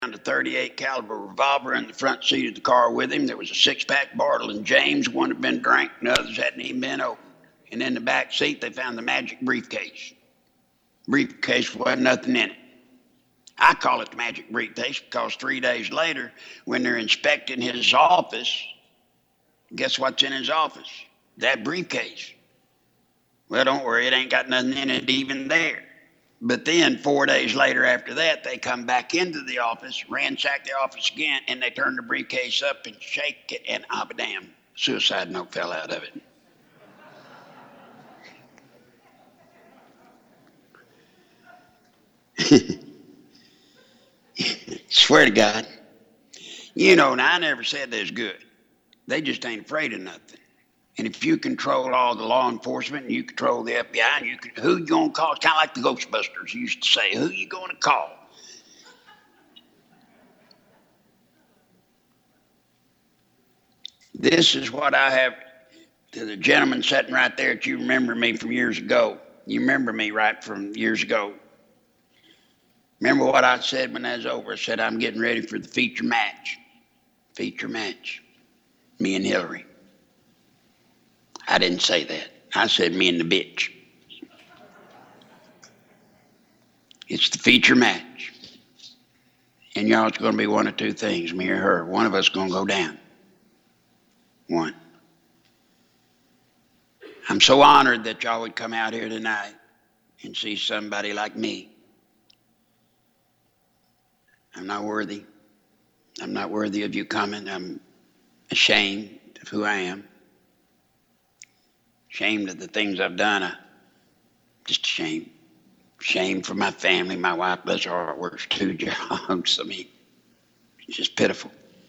a 38 caliber revolver in the front seat of the car with him. There was a 6-pack bottle and James. One had been drank and the others hadn't even been opened. And in the back seat, they found the magic briefcase. Briefcase wasn't nothing in it. I call it the magic briefcase because 3 days later, when they're inspecting his office, guess what's in his office? That briefcase. Well, don't worry, it ain't got nothing in it even there. But then 4 days later after that, they come back into the office, ransack the office again, and they turn the briefcase up and shake it, and damn, suicide note fell out of it. Swear to God. Now I never said they was good. They just ain't afraid of nothing. And if you control all the law enforcement and you control the FBI, and who you going to call? It's kind of like the Ghostbusters used to say, who you going to call? This is what I have to the gentleman sitting right there that you remember me from years ago. You remember me right from years ago. Remember what I said when that was over? I said, I'm getting ready for the feature match. Feature match. Me and Hillary. I didn't say that. I said me and the bitch. It's the feature match. And y'all, it's going to be one of two things, me or her. One of us is going to go down. One. I'm so honored that y'all would come out here tonight and see somebody like me. I'm not worthy. I'm not worthy of you coming. I'm ashamed of who I am. Ashamed of the things I've done. Just ashamed. Ashamed for my family. My wife, bless her heart, works 2 jobs. I mean, it's just pitiful.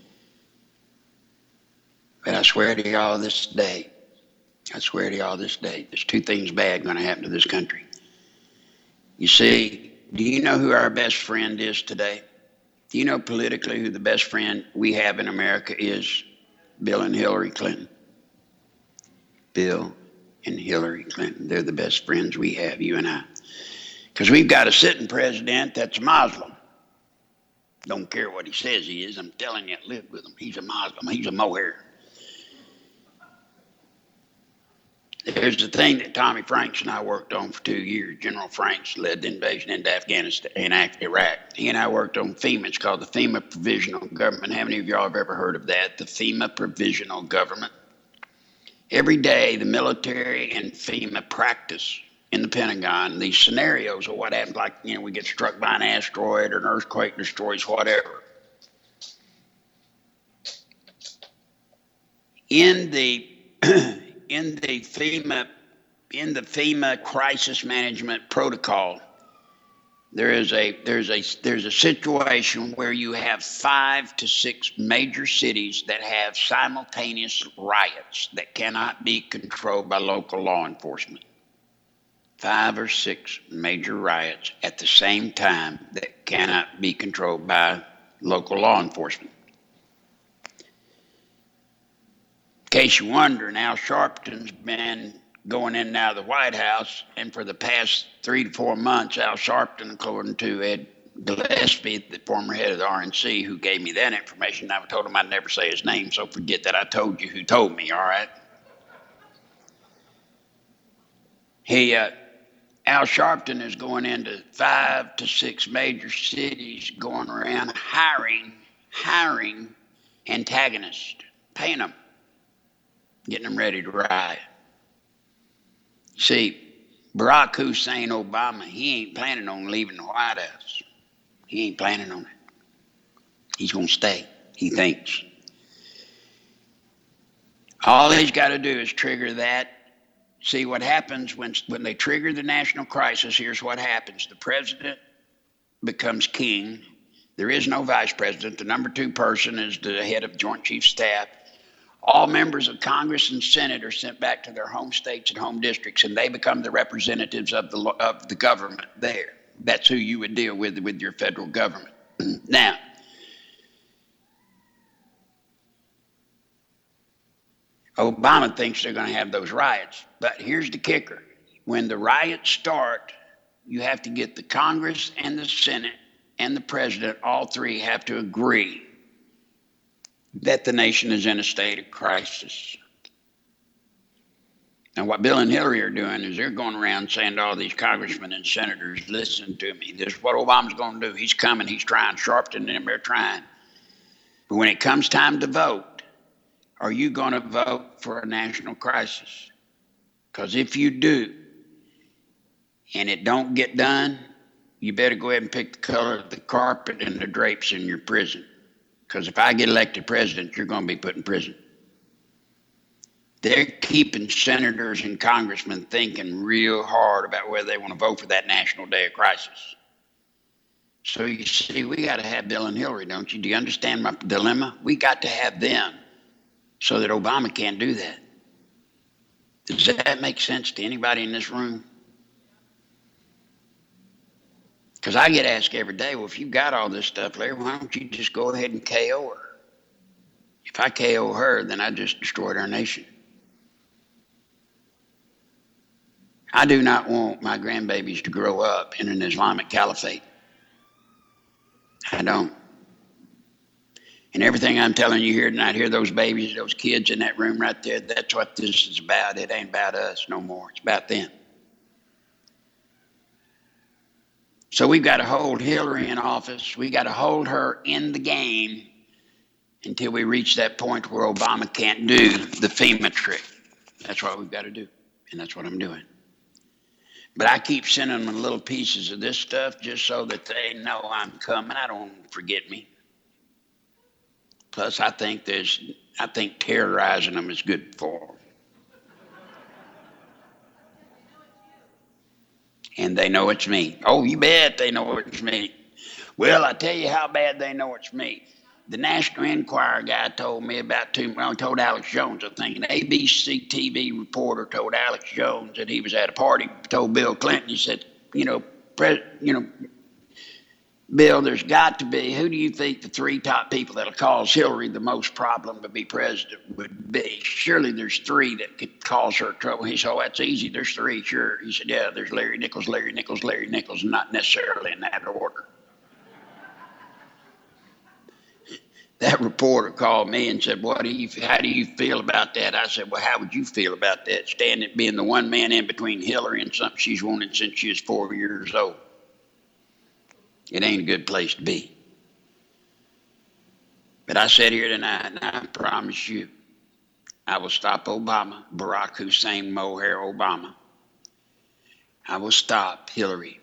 But I swear to y'all this day, there's 2 things bad going to happen to this country. You see, do you know who our best friend is today? Do you know politically who the best friend we have in America is? Bill and Hillary Clinton. Bill and Hillary Clinton. They're the best friends we have, you and I. Because we've got a sitting president that's a Muslim. Don't care what he says he is. I'm telling you, I lived with him. He's a Muslim. He's a mohair. There's the thing that Tommy Franks and I worked on for 2 years. General Franks led the invasion into Afghanistan and Iraq. He and I worked on FEMA. It's called the FEMA Provisional Government. How many of y'all have ever heard of that? The FEMA Provisional Government. Every day, the military and FEMA practice in the Pentagon these scenarios of what happens, like, we get struck by an asteroid or an earthquake destroys whatever. In the FEMA crisis management protocol, there's a situation where you have 5 to 6 major cities that have simultaneous riots that cannot be controlled by local law enforcement. 5 or 6 major riots at the same time that cannot be controlled by local law enforcement. In case you're wondering, Al Sharpton's been going in and out of the White House, and for the past 3 to 4 months, Al Sharpton, according to Ed Gillespie, the former head of the RNC, who gave me that information, I told him I'd never say his name, so forget that I told you who told me, all right? Al Sharpton is going into 5 to 6 major cities, going around hiring antagonists, paying them, getting them ready to riot. See, Barack Hussein Obama, he ain't planning on leaving the White House. He ain't planning on it. He's going to stay, he thinks. All he's got to do is trigger that. See, what happens when they trigger the national crisis, here's what happens. The president becomes king. There is no vice president. The number 2 person is the head of Joint Chiefs Staff. All members of Congress and Senate are sent back to their home states and home districts, and they become the representatives of the government there. That's who you would deal with your federal government. Now, Obama thinks they're going to have those riots. But here's the kicker. When the riots start, you have to get the Congress and the Senate and the president, all three have to agree that the nation is in a state of crisis. And what Bill and Hillary are doing is they're going around saying to all these congressmen and senators, listen to me, this is what Obama's going to do. He's coming, he's trying, Sharpton and them, they're trying. But when it comes time to vote, are you going to vote for a national crisis? Because if you do, and it don't get done, you better go ahead and pick the color of the carpet and the drapes in your prison. Because if I get elected president, you're going to be put in prison. They're keeping senators and congressmen thinking real hard about whether they want to vote for that national day of crisis. So you see, we got to have Bill and Hillary, don't you? Do you understand my dilemma? We got to have them so that Obama can't do that. Does that make sense to anybody in this room? Because I get asked every day, well, if you've got all this stuff, Larry, why don't you just go ahead and KO her? If I KO her, then I just destroyed our nation. I do not want my grandbabies to grow up in an Islamic caliphate. I don't. And everything I'm telling you here tonight, hear those babies, those kids in that room right there, that's what this is about. It ain't about us no more. It's about them. So we've got to hold Hillary in office. We got to hold her in the game until we reach that point where Obama can't do the FEMA trick. That's what we've got to do. And that's what I'm doing. But I keep sending them little pieces of this stuff just so that they know I'm coming. I don't forget me. Plus, I think terrorizing them is good for them. And they know it's me. Oh, you bet they know it's me. Well, I tell you how bad they know it's me. The National Enquirer guy told me told Alex Jones, I think, an ABC TV reporter told Alex Jones that he was at a party, told Bill Clinton, he said, Bill, there's got to be, who do you think the three top people that'll cause Hillary the most problem to be president would be? Surely there's three that could cause her trouble. He said, oh, that's easy. There's three, sure. He said, yeah, there's Larry Nichols, not necessarily in that order. That reporter called me and said, how do you feel about that? I said, well, how would you feel about that, standing being the one man in between Hillary and something she's wanted since she was 4 years old? It ain't a good place to be. But I said here tonight, and I promise you, I will stop Obama, Barack Hussein Mohair Obama. I will stop Hillary.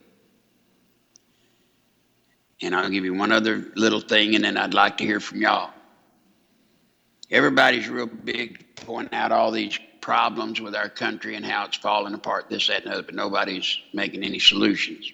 And I'll give you one other little thing, and then I'd like to hear from y'all. Everybody's real big pointing out all these problems with our country and how it's falling apart, this, that, and the other, but nobody's making any solutions.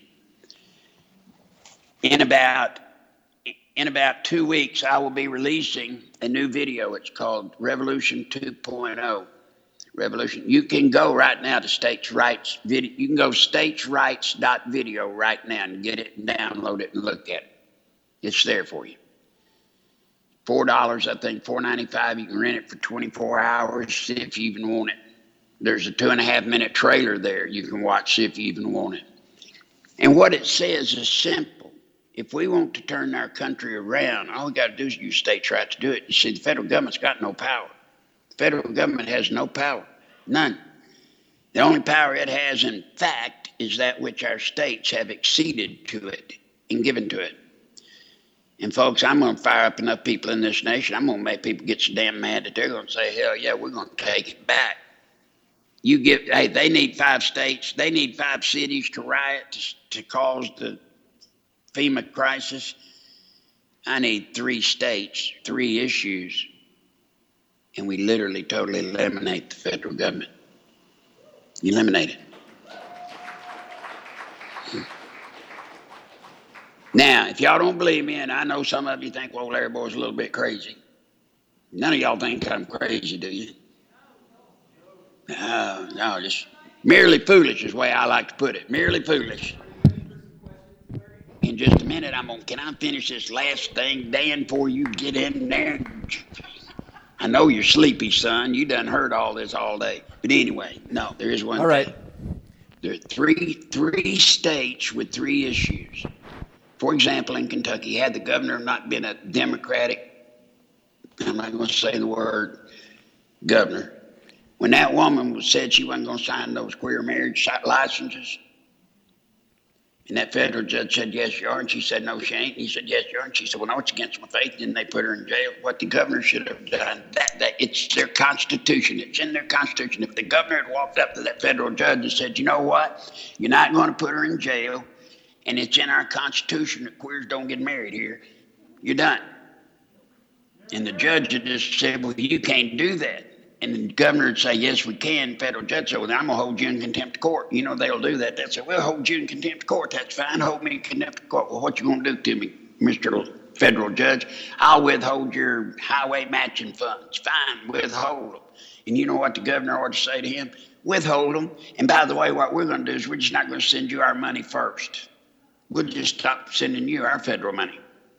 In about 2 weeks, I will be releasing a new video. It's called Revolution 2.0. Revolution. You can go right now to States' Rights video. You can go statesrights.video right now and get it and download it and look at it. It's there for you. $4, I think, $4.95. You can rent it for 24 hours, see if you even want it. There's a 2.5-minute trailer there you can watch, see if you even want it. And what it says is simple. If we want to turn our country around, all we got to do is use states' rights to do it. You see, the federal government's got no power. The federal government has no power, none. The only power it has, in fact, is that which our states have acceded to it and given to it. And folks, I'm going to fire up enough people in this nation, I'm going to make people get so damn mad that they're going to say, hell yeah, we're going to take it back. They need 5 states, they need 5 cities to riot to cause the FEMA crisis. I need 3 states, 3 issues, and we literally totally eliminate the federal government. Eliminate it. Now, if y'all don't believe me, and I know some of you think, well, Larry Boy's a little bit crazy. None of y'all think I'm crazy, do you? No, just merely foolish is the way I like to put it. Merely foolish. In just a minute, can I finish this last thing, Dan, before you get in there? I know you're sleepy, son. You done heard all this all day. But anyway, no, there is one thing. There are three states with 3 issues. For example, in Kentucky, had the governor not been a Democratic, I'm not going to say the word governor, when that woman said she wasn't going to sign those queer marriage licenses, and that federal judge said, yes, you are, and she said, no, she ain't, and he said, yes, you are, and she said, well, no, it's against my faith, and they put her in jail. What the governor should have done, it's their constitution, it's in their constitution. If the governor had walked up to that federal judge and said, you know what, you're not going to put her in jail, and it's in our constitution that queers don't get married here, you're done. And the judge had just said, well, you can't do that. And the governor would say, yes, we can. Federal judge said, well, then I'm going to hold you in contempt of court. You know, they'll do that. They'll say, we'll hold you in contempt of court. That's fine. Hold me in contempt of court. Well, what you going to do to me, Mr. Federal Judge? I'll withhold your highway matching funds. Fine, withhold them. And you know what the governor ought to say to him? Withhold them. And by the way, what we're going to do is we're just not going to send you our money first. We'll just stop sending you our federal money.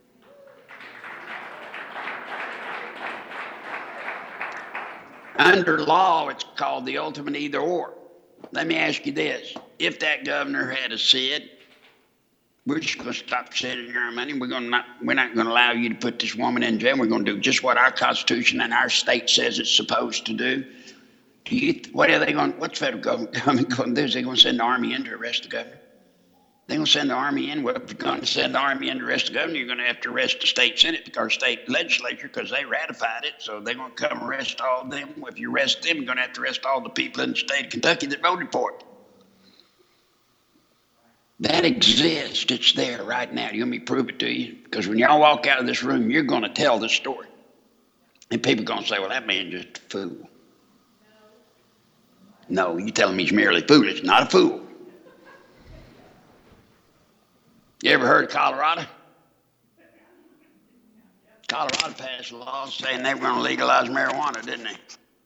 Under law, it's called the ultimate either or. Let me ask you this. If that governor had said, we're just going to stop sending our money, we're not going to allow you to put this woman in jail, we're going to do just what our Constitution and our state says it's supposed to do, what's federal government going to do? Is they going to send the army in to arrest the governor? They're going to send the army in. Well, if you're going to send the army in to arrest the governor, you're going to have to arrest the state senate or state legislature because they ratified it. So they're going to come arrest all of them. If you arrest them, you're going to have to arrest all the people in the state of Kentucky that voted for it. That exists. It's there right now. You want me to prove it to you? Because when y'all walk out of this room, you're going to tell this story. And people are going to say, well, that man's just a fool. No, you're telling me he's merely foolish, not a fool. You ever heard of Colorado? Colorado passed a law saying they were going to legalize marijuana, didn't they?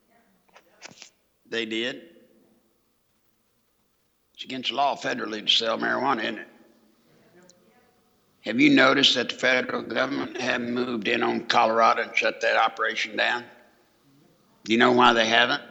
They did. It's against the law federally to sell marijuana, isn't it? Have you noticed that the federal government haven't moved in on Colorado and shut that operation down? Do you know why they haven't?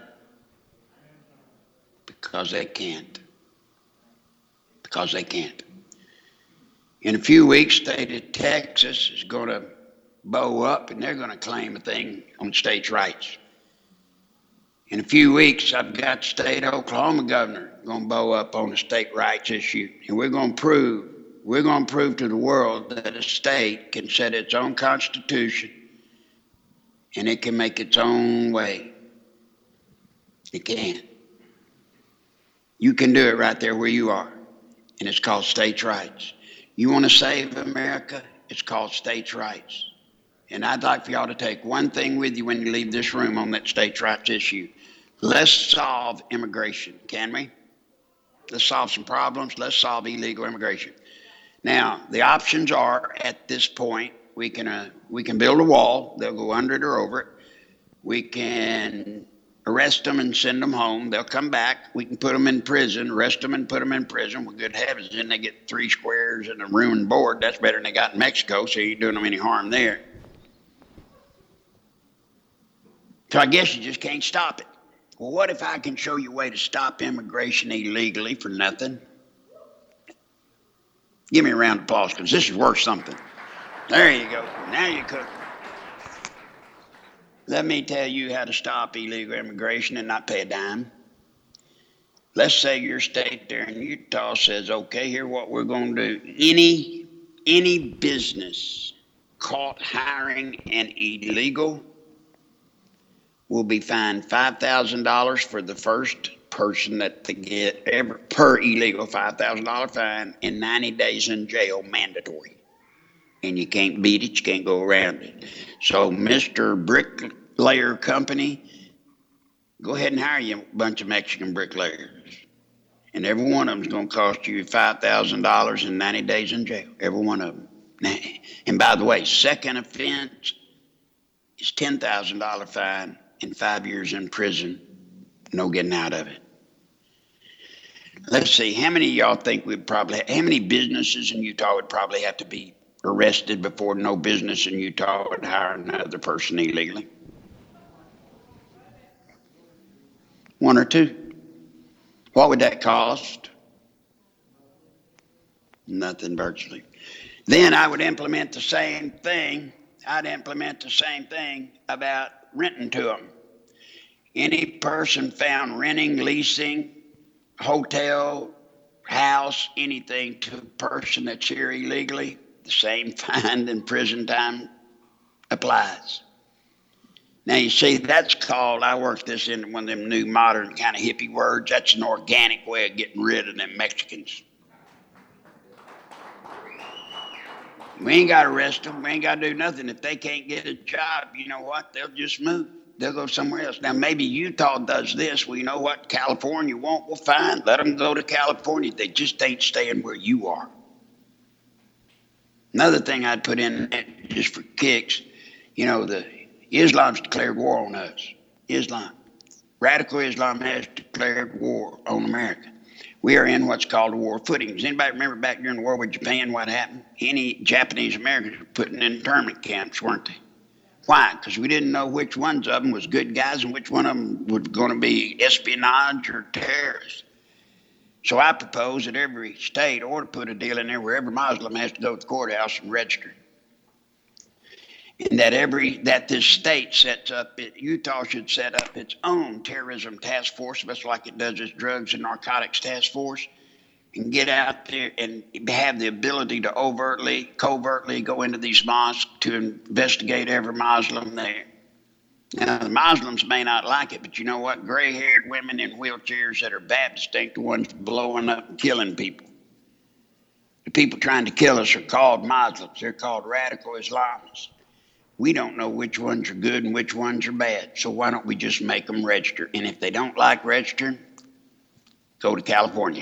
Because they can't. Because they can't. In a few weeks, the state of Texas is going to bow up and they're going to claim a thing on states' rights. In a few weeks, I've got the state of Oklahoma governor going to bow up on the state rights issue. And we're going to prove to the world that a state can set its own constitution and it can make its own way. It can. You can do it right there where you are. And it's called states' rights. You want to save America? It's called states' rights. And I'd like for y'all to take one thing with you when you leave this room on that states' rights issue. Let's solve immigration, can we? Let's solve some problems. Let's solve illegal immigration. Now, the options are, at this point, we can build a wall. They'll go under it or over it. We can arrest them and send them home. They'll come back. We can put them in prison, arrest them and put them in prison. Well, good heavens, then they get 3 squares and a room and board. That's better than they got in Mexico, so you ain't doing them any harm there. So I guess you just can't stop it. Well, what if I can show you a way to stop immigration illegally for nothing? Give me a round of applause, because this is worth something. There you go. Now you're cooking. Let me tell you how to stop illegal immigration and not pay a dime. Let's say your state there in Utah says, okay, here's what we're going to do. Any business caught hiring an illegal will be fined $5,000 for the first person that they get per illegal $5,000 fine and 90 days in jail mandatory. And you can't beat it, you can't go around it. So, Mr. Bricklayer Company, go ahead and hire you a bunch of Mexican bricklayers. And every one of them is going to cost you $5,000 and 90 days in jail. Every one of them. And by the way, second offense is $10,000 fine and 5 years in prison. No getting out of it. Let's see, how many of y'all think how many businesses in Utah would probably have to be arrested before no business in Utah would hire another person illegally? 1 or 2. What would that cost? Nothing virtually. Then I would implement the same thing. I'd implement the same thing about renting to them. Any person found renting, leasing, hotel, house, anything to a person that's here illegally, the same fine and prison time applies. Now, you see, that's called, I worked this into one of them new modern kind of hippie words. That's an organic way of getting rid of them Mexicans. We ain't got to arrest them. We ain't got to do nothing. If they can't get a job, you know what? They'll just move. They'll go somewhere else. Now, maybe Utah does this. Well, you know what? California won't. Well, fine. Let them go to California. They just ain't staying where you are. Another thing I'd put in there just for kicks, you know, the Islam's declared war on us. Islam. Radical Islam has declared war on America. We are in what's called a war footing. Does anybody remember back during the war with Japan what happened? Any Japanese Americans were put in internment camps, weren't they? Why? Because we didn't know which ones of them was good guys and which one of them was going to be espionage or terrorists. So I propose that every state ought to put a deal in there where every Muslim has to go to the courthouse and register. And that this state sets up, Utah should set up its own terrorism task force, just like it does its drugs and narcotics task force, and get out there and have the ability to covertly go into these mosques to investigate every Muslim there. Now, the Muslims may not like it, but you know what? Gray-haired women in wheelchairs that are Baptist ain't the ones blowing up and killing people. The people trying to kill us are called Muslims. They're called radical Islamists. We don't know which ones are good and which ones are bad, so why don't we just make them register? And if they don't like registering, go to California.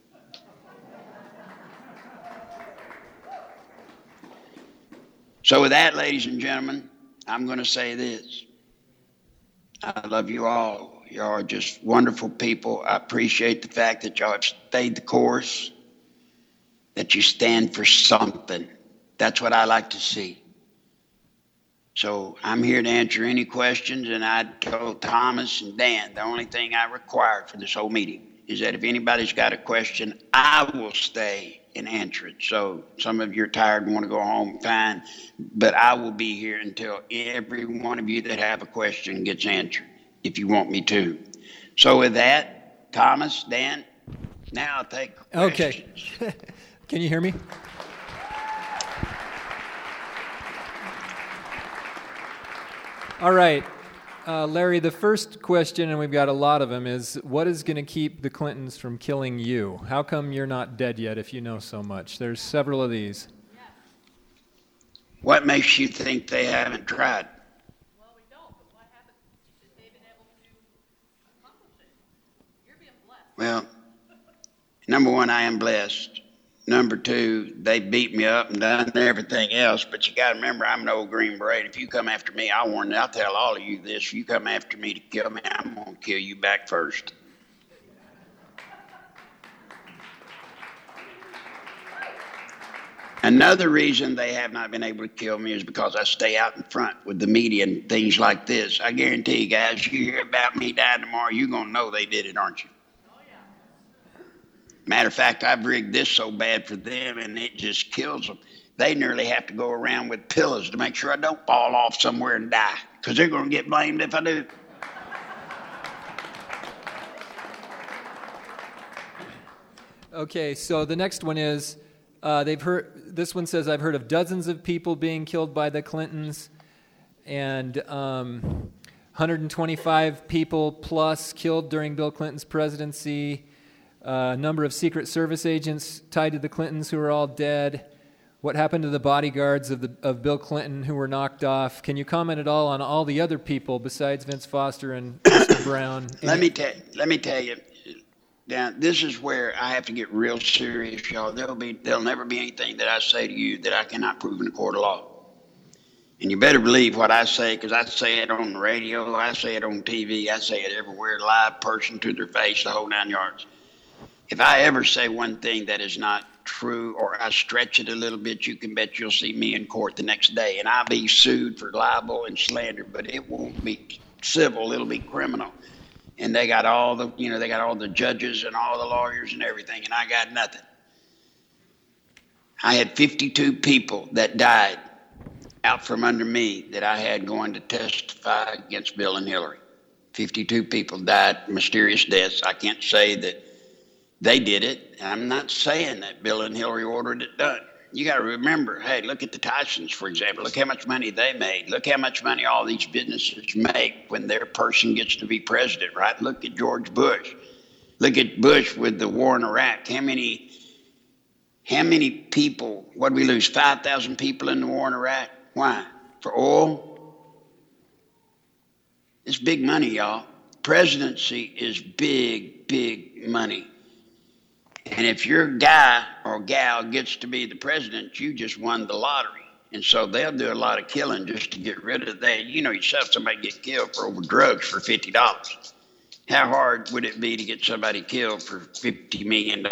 So with that, ladies and gentlemen, I'm going to say this. I love you all. You are just wonderful people. I appreciate the fact that y'all have stayed the course, that you stand for something. That's what I like to see. So I'm here to answer any questions, and I told Thomas and Dan the only thing I required for this whole meeting is that if anybody's got a question, I will stay and answer it. So some of you are tired and want to go home, fine, but I will be here until every one of you that have a question gets answered, if you want me to. So with that, Thomas, Dan, now I'll take questions. Okay. Can you hear me? All right, Larry, the first question, and we've got a lot of them, is what is going to keep the Clintons from killing you? How come you're not dead yet if you know so much? There's several of these. What makes you think they haven't tried? Well, we don't, but what happens if they've been able to accomplish it? You're being blessed. Well, number one, I am blessed. Number two, they beat me up and done everything else, but you got to remember, I'm an old Green Beret. If you come after me, I'll tell all of you this. If you come after me to kill me, I'm going to kill you back first. Another reason they have not been able to kill me is because I stay out in front with the media and things like this. I guarantee you guys, you hear about me dying tomorrow, you're going to know they did it, aren't you? Matter of fact, I've rigged this so bad for them, and it just kills them. They nearly have to go around with pillows to make sure I don't fall off somewhere and die, because they're going to get blamed if I do. Okay, so the next one is, this one says, I've heard of dozens of people being killed by the Clintons, and 125 people plus killed during Bill Clinton's presidency. A number of Secret Service agents tied to the Clintons who are all dead. What happened to the bodyguards of Bill Clinton who were knocked off? Can you comment at all on all the other people besides Vince Foster and Mr. Brown? Let me tell you. Now, this is where I have to get real serious, y'all. There'll never be anything that I say to you that I cannot prove in a court of law. And you better believe what I say, because I say it on the radio, I say it on TV, I say it everywhere, live, person to their face, the whole 9 yards. If I ever say one thing that is not true or I stretch it a little bit, you can bet you'll see me in court the next day. And I'll be sued for libel and slander, but it won't be civil, it'll be criminal. And they got all the judges and all the lawyers and everything, and I got nothing. I had 52 people that died out from under me that I had going to testify against Bill and Hillary. 52 people died mysterious deaths. I can't say that they did it. I'm not saying that Bill and Hillary ordered it done. You got to remember, hey, look at the Tysons, for example. Look how much money they made. Look how much money all these businesses make when their person gets to be president, right? Look at George Bush. Look at Bush with the war in Iraq. How many people, what did we lose, 5,000 people in the war in Iraq? Why? For oil? It's big money, y'all. Presidency is big, big money. And if your guy or gal gets to be the president, you just won the lottery. And so they'll do a lot of killing just to get rid of that. You know yourself, somebody get killed for over drugs for $50. How hard would it be to get somebody killed for $50 million?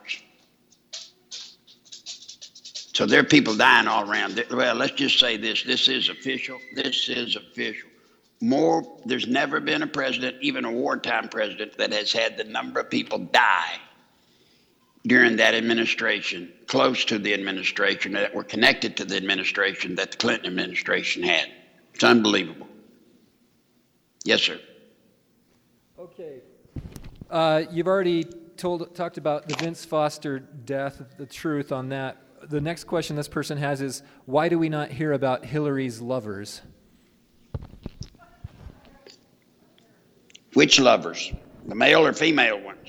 So there are people dying all around. Well, let's just say this. This is official. This is official. There's never been a president, even a wartime president, that has had the number of people die during that administration, close to the administration, that were connected to the administration that the Clinton administration had. It's unbelievable. Yes, sir. Okay. You've already talked about the Vince Foster death, the truth on that. The next question this person has is, why do we not hear about Hillary's lovers? Which lovers? The male or female ones?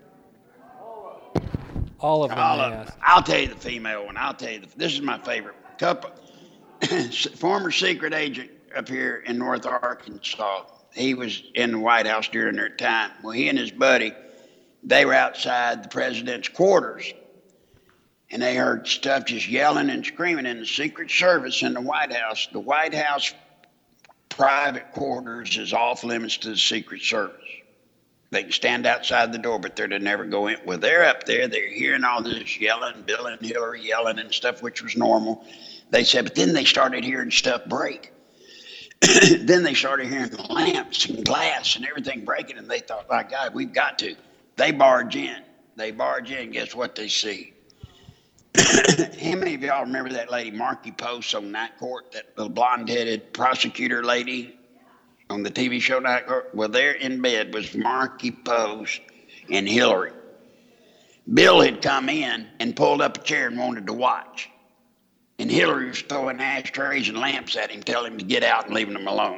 All of them, I'll tell you the female one. This is my favorite couple. Former secret agent up here in North Arkansas. He was in the White House during their time. Well, he and his buddy, they were outside the president's quarters. And they heard stuff just yelling and screaming in the Secret Service in the White House. The White House private quarters is off limits to the Secret Service. They can stand outside the door, but they're to never go in. Well, they're up there. They're hearing all this yelling, Bill and Hillary yelling and stuff, which was normal. They said, but then they started hearing stuff break. Then they started hearing lamps and glass and everything breaking, and they thought, my God, we've got to. They barge in. Guess what they see? How many of y'all remember that lady, Marky Post, on Night Court, that little blonde-headed prosecutor lady on the TV show Night Court? Well, there in bed was Marky Post and Hillary. Bill had come in and pulled up a chair and wanted to watch. And Hillary was throwing ashtrays and lamps at him, telling him to get out and leaving him alone.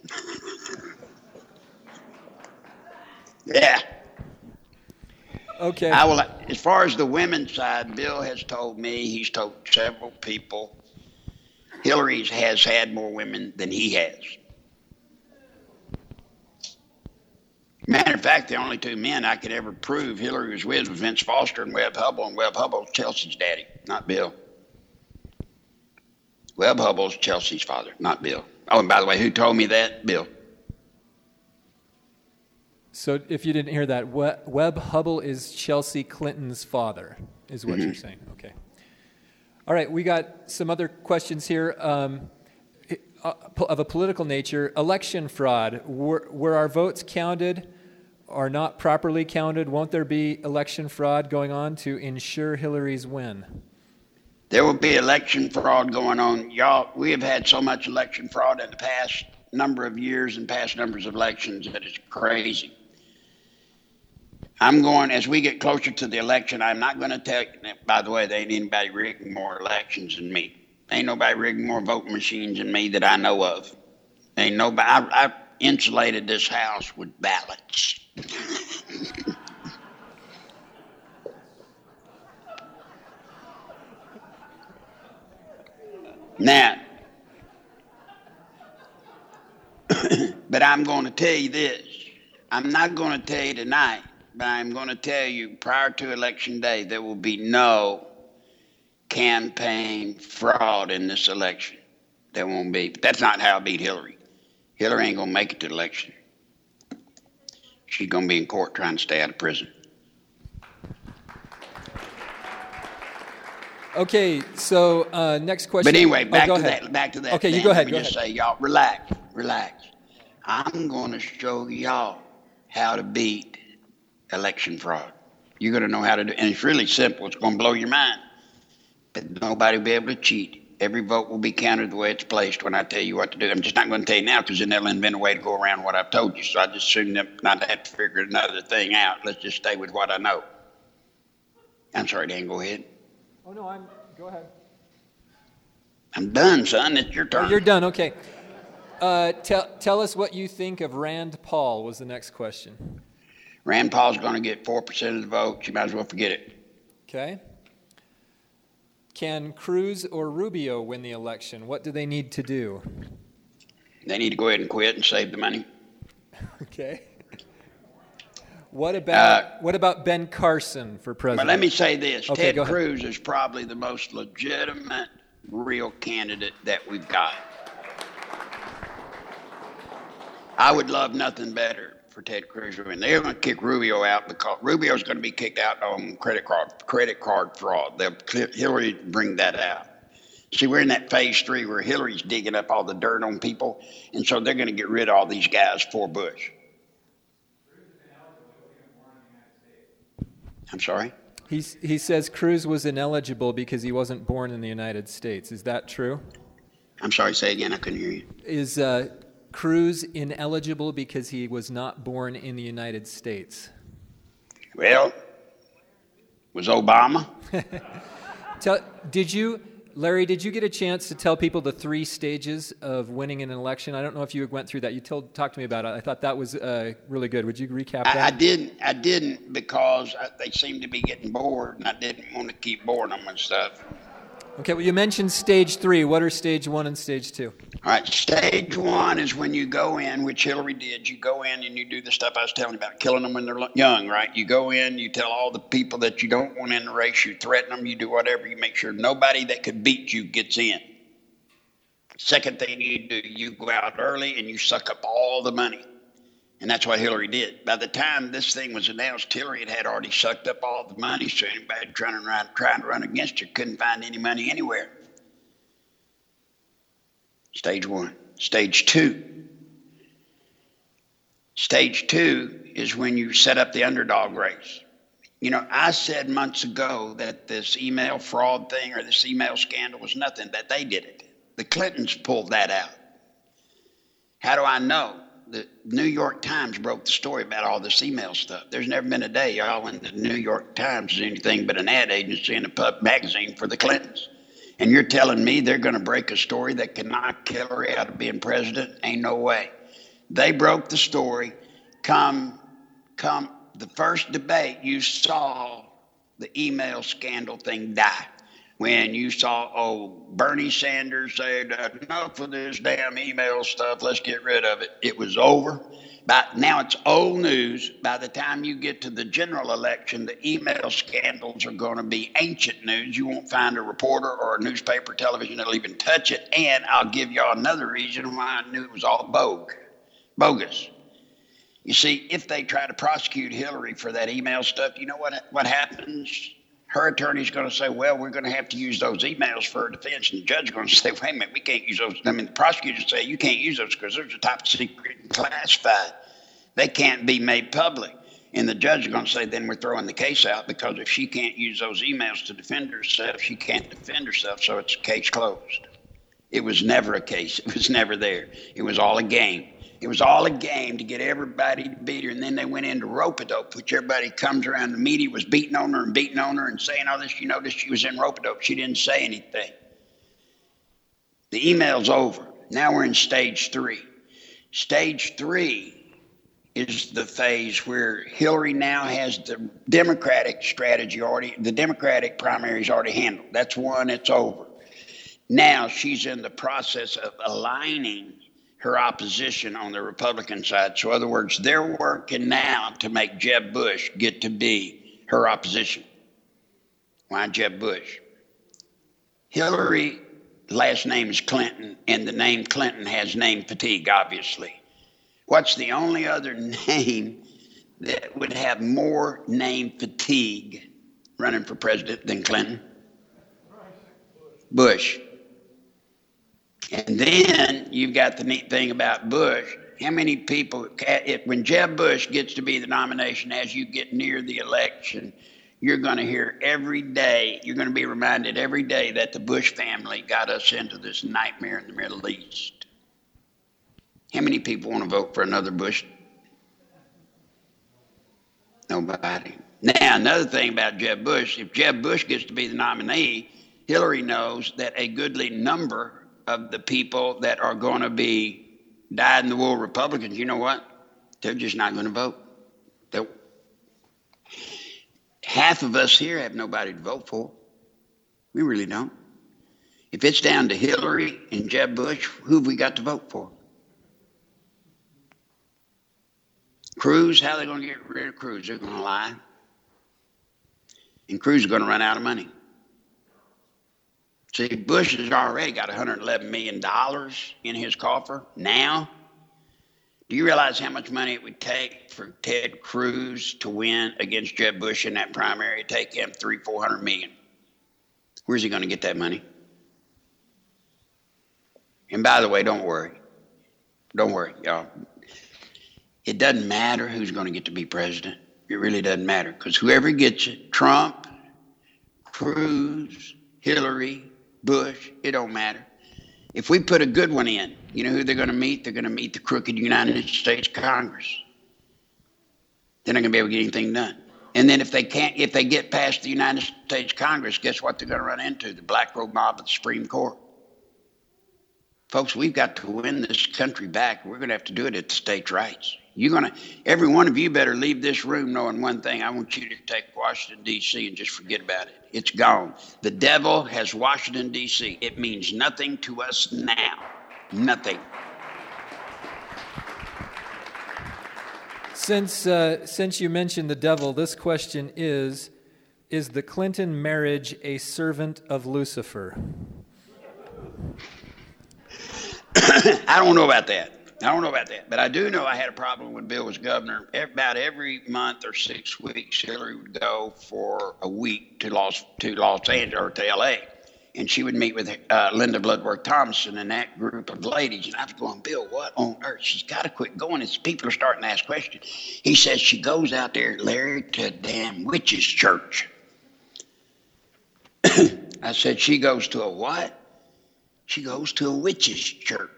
Yeah. Okay. As far as the women's side, Bill has told me, he's told several people, Hillary has had more women than he has. Matter of fact, the only two men I could ever prove Hillary was with was Vince Foster and Webb Hubbell, and Webb Hubbell's Chelsea's daddy, not Bill. Webb Hubbell's Chelsea's father, not Bill. Oh, and by the way, who told me that? Bill. So if you didn't hear that, Webb Hubbell is Chelsea Clinton's father, is what you're saying. Okay. All right, we got some other questions here of a political nature. Election fraud. Were our votes counted or not properly counted? Won't there be election fraud going on to ensure Hillary's win? There will be election fraud going on. Y'all, we have had so much election fraud in the past number of years and past numbers of elections that it's crazy. As we get closer to the election, I'm not going to tell you, by the way, there ain't anybody rigging more elections than me. Ain't nobody rigging more voting machines than me that I know of. Ain't nobody, I've insulated this house with ballots. Now, but I'm going to tell you this. I'm not going to tell you tonight, but I'm going to tell you prior to Election Day, there will be no campaign fraud in this election. There won't be. But that's not how I beat Hillary. Hillary ain't going to make it to the election. She's going to be in court trying to stay out of prison. Okay, so next question. But anyway, back to that. Okay, you go ahead. Let me just say, y'all, relax. I'm going to show y'all how to beat election fraud. You're going to know how to do it. And it's really simple. It's going to blow your mind. But nobody will be able to cheat. Every vote will be counted the way it's placed when I tell you what to do. I'm just not going to tell you now because then they'll invent a way to go around what I've told you. So I just assume them not to have to figure another thing out. Let's just stay with what I know. I'm sorry, Dan, go ahead. Oh, no, go ahead. I'm done, son. It's your turn. Oh, you're done, okay. Tell us what you think of Rand Paul was the next question. Rand Paul's going to get 4% of the vote. You might as well forget it. Okay. Can Cruz or Rubio win the election? What do they need to do? They need to go ahead and quit and save the money. Okay. What about Ben Carson for president? Well, let me say this. Okay, Ted Cruz is probably the most legitimate, real candidate that we've got. I would love nothing better for Ted Cruz. And they're going to kick Rubio out because Rubio's going to be kicked out on credit card fraud. Hillary bring that out. See, we're in that phase 3 where Hillary's digging up all the dirt on people, and so they're going to get rid of all these guys for Bush. I'm sorry? He says Cruz was ineligible because he wasn't born in the United States. Is that true? I'm sorry, say again, I couldn't hear you. Is Cruz ineligible because he was not born in the United States? Well, was Obama? Larry, did you get a chance to tell people the 3 stages of winning an election? I don't know if you went through that. You talked to me about it. I thought that was really good. Would you recap that? I didn't because they seemed to be getting bored, and I didn't want to keep boring them and stuff. Okay, well, you mentioned stage 3. What are stage 1 and stage 2? All right, stage 1 is when you go in, which Hillary did. You go in and you do the stuff I was telling you about, killing them when they're young, right? You go in, you tell all the people that you don't want in the race, you threaten them, you do whatever, you make sure nobody that could beat you gets in. Second thing you do, you go out early and you suck up all the money. And that's what Hillary did. By the time this thing was announced, Hillary had already sucked up all the money, so anybody trying to run against her couldn't find any money anywhere. Stage 1. Stage 2. Stage 2 is when you set up the underdog race. You know, I said months ago that this email fraud thing or this email scandal was nothing, that they did it. The Clintons pulled that out. How do I know? The New York Times broke the story about all this email stuff. There's never been a day, y'all, in the New York Times is anything but an ad agency and a pub magazine for the Clintons. And you're telling me they're going to break a story that can knock Hillary out of being president? Ain't no way. They broke the story. Come the first debate, you saw the email scandal thing die. When you saw, Bernie Sanders said, enough of this damn email stuff, let's get rid of it. It was over. But now it's old news. By the time you get to the general election, the email scandals are going to be ancient news. You won't find a reporter or a newspaper, television that'll even touch it. And I'll give y'all another reason why I knew it was all bogus. You see, if they try to prosecute Hillary for that email stuff, you know what happens? Her attorney's going to say, well, we're going to have to use those emails for a defense. And the judge is going to say, wait a minute, we can't use those. I mean, the prosecutors say you can't use those because those are top secret and classified. They can't be made public. And the judge is going to say, then we're throwing the case out because if she can't use those emails to defend herself, she can't defend herself. So it's a case closed. It was never a case. It was never there. It was all a game. It was all a game to get everybody to beat her, and then they went into rope-a-dope, which everybody comes around. The media was beating on her and saying all this. You notice she was in rope-a-dope. She didn't say anything. The email's over. Now we're in stage 3. Stage 3 is the phase where Hillary now has the Democratic strategy the Democratic primaries already handled. That's one, it's over. Now she's in the process of aligning her opposition on the Republican side. So in other words, they're working now to make Jeb Bush get to be her opposition. Why Jeb Bush? Hillary, last name is Clinton, and the name Clinton has name fatigue, obviously. What's the only other name that would have more name fatigue running for president than Clinton? Bush. And then you've got the neat thing about Bush. How many people, when Jeb Bush gets to be the nomination as you get near the election, You're going to hear every day, you're going to be reminded every day that the Bush family got us into this nightmare in the Middle East. How many people want to vote for another Bush? Nobody. Now, another thing about Jeb Bush, if Jeb Bush gets to be the nominee, Hillary knows that a goodly number of the people that are going to be dyed-in-the-wool Republicans, you know what? They're just not going to vote. Half of us here have nobody to vote for. We really don't. If it's down to Hillary and Jeb Bush, who have we got to vote for? Cruz, how are they going to get rid of Cruz? They're going to lie. And Cruz is going to run out of money. See, Bush has already got $111 million in his coffer now. Do you realize how much money it would take for Ted Cruz to win against Jeb Bush in that primary? It'd take him $300-400 million. Where's he going to get that money? And by the way, don't worry. Don't worry, y'all. It doesn't matter who's going to get to be president. It really doesn't matter, because whoever gets it, Trump, Cruz, Hillary, Bush, it don't matter. If we put a good one in, you know who they're going to meet? They're going to meet the crooked United States Congress. They're not going to be able to get anything done. And then if they get past the United States Congress, guess what they're going to run into? The black robe mob of the Supreme Court. Folks, we've got to win this country back. We're going to have to do it at the states' rights. Every one of you better leave this room knowing one thing. I want you to take Washington, D.C. and just forget about it. It's gone. The devil has Washington, D.C. It means nothing to us now. Nothing. Since you mentioned the devil, this question is the Clinton marriage a servant of Lucifer? I don't know about that. But I do know I had a problem when Bill was governor. About every month or 6 weeks, Hillary would go for a week to Los Angeles or to L.A., and she would meet with Linda Bloodworth Thompson and that group of ladies. And I was going, Bill, what on earth? She's got to quit going. People are starting to ask questions. He says she goes out there, Larry, to a damn witch's church. I said, she goes to a what? She goes to a witch's church.